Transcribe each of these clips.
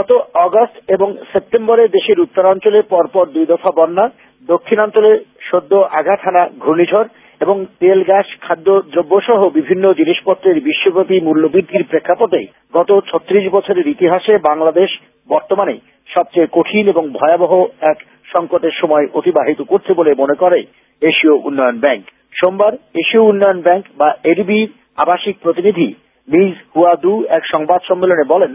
গত আগস্ট এবং সেপ্টেম্বরে দেশের উত্তরাঞ্চলে পরপর 2 দফা বন্যা, দক্ষিণাঞ্চলে সদ্য আঘাত হানা ঘূর্ণিঝড় এবং তেল, গ্যাস, খাদ্যদ্রব্য সহ বিভিন্ন জিনিসপত্রের বিশ্বব্যাপী মূল্যবৃদ্ধির প্রেক্ষাপটে গত 36 বছরের ইতিহাসে বাংলাদেশ বর্তমানে সবচেয়ে কঠিন এবং ভয়াবহ এক সংকটের সময় অতিবাহিত করছে বলে মনে করে এশীয় উন্নয়ন ব্যাংক। সোমবার এশীয় উন্নয়ন ব্যাংক বা এডিবির আবাসিক প্রতিনিধি মিজ হুয়াদু এক সংবাদ সম্মেলনে বলেন,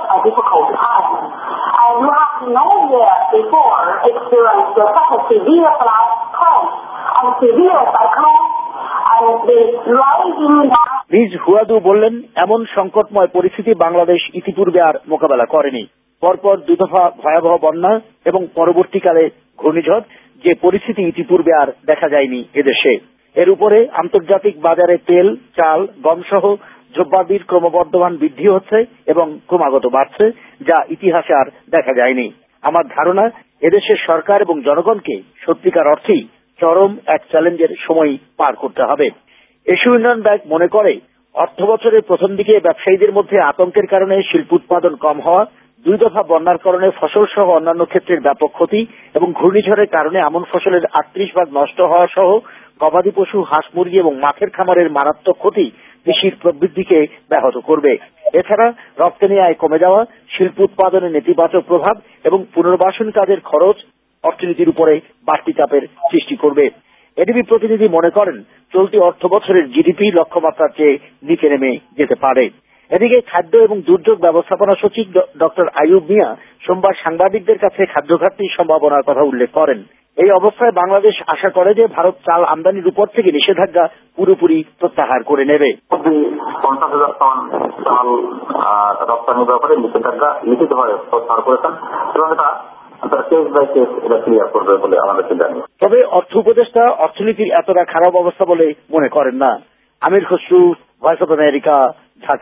মিজ হুয়াদু বললেন, এমন সংকটময় পরিস্থিতি বাংলাদেশ ইতিপূর্বে আর মোকাবেলা করেনি। পরপর 2 দফা ভয়াবহ বন্যা এবং পরবর্তীকালে ঘূর্ণিঝড়, যে পরিস্থিতি ইতিপূর্বে আর দেখা যায়নি এদেশে। এর উপরে আন্তর্জাতিক বাজারে তেল, চাল, গম সহ দ্রব্যাদির ক্রমবর্ধমান বৃদ্ধি হচ্ছে এবং ক্রমাগত বাড়ছে, যা ইতিহাসে আর দেখা যায়নি। আমার ধারণা, এদেশের সরকার এবং জনগণকে সত্যিকার অর্থেই চরম এক চ্যালেঞ্জের সময় পার করতে হবে। এশীয় উন্নয়ন ব্যাংক মনে করে, অর্থবছরের প্রথম দিকে ব্যবসায়ীদের মধ্যে আতঙ্কের কারণে শিল্প উৎপাদন কম হওয়া, 2 দফা বন্যার কারণে ফসল সহ অন্যান্য ক্ষেত্রের ব্যাপক ক্ষতি এবং ঘূর্ণিঝড়ের কারণে আমন ফসলের 38% নষ্ট হওয়া সহ গবাদি পশু, হাঁস মুরগি এবং মাছের খামারের মারাত্মক ক্ষতি কৃষির প্রবৃদ্ধিকে ব্যাহত করবে। এছাড়া রপ্তানি আয় কমে যাওয়া, শিল্প উৎপাদনের নেতিবাচক প্রভাব এবং পুনর্বাসন কাজের খরচ অর্থনীতির উপরে বাড়তি চাপের সৃষ্টি করবে। এডিবি প্রতিনিধি মনে করেন, চলতি অর্থ বছরের জিডিপি লক্ষ্যমাত্রার চেয়ে নিচে নেমে যেতে পারে। এদিকে খাদ্য এবং দুর্যোগ ব্যবস্থাপনা সচিব ডক্টর আইয়ুব মিয়া সোমবার সাংবাদিকদের কাছে খাদ্য ঘাটতির সম্ভাবনার কথা উল্লেখ করেন। এই অবস্থায় বাংলাদেশ আশা করে যে ভারত চাল আমদানির উপর থেকে নিষেধাজ্ঞা পুরোপুরি প্রত্যাহার করে নেবে। 50,000 টন চাল রপ্তানির ব্যাপারে নিষেধাজ্ঞা লিখিতভাবে প্রত্যাহার করেছেন এবং এটা কেস বাই কেস এটা ক্লিয়ার করবে বলে আমাদেরকে জানিয়ে। তবে অর্থ উপদেষ্টা অর্থনীতির এতটা খারাপ অবস্থা বলে মনে করেন না। Amir Khasru, voice of America,